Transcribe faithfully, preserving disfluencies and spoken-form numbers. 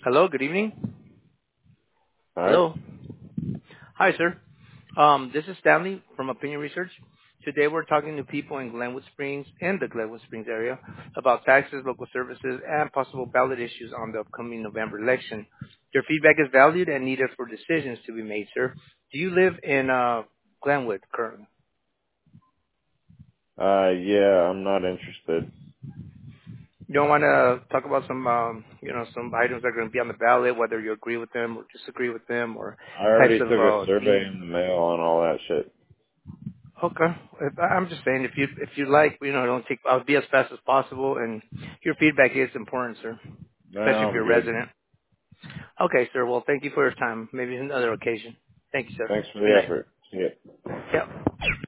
Hello, good evening. All right. Hello. Hi, sir. Um, this is Stanley from Opinion Research. Today we're talking to people in Glenwood Springs and the Glenwood Springs area about taxes, local services, and possible ballot issues on the upcoming November election. Your feedback is valued and needed for decisions to be made, sir. Do you live in uh, Glenwood currently? Uh, yeah, I'm not interested. You don't want to talk about some, um, you know, some items that are going to be on the ballot, whether you agree with them or disagree with them, or I types already of took a uh, survey themes. in the mail on all that shit. Okay. If, I'm just saying, if you if you like, you know, don't take. I'll be as fast as possible, and your feedback is important, sir, No, especially if I'm you're a good. resident. Okay, sir. Well, thank you for your time. Maybe another occasion. Thank you, sir. Thanks for Good the night. effort. See ya. Yep.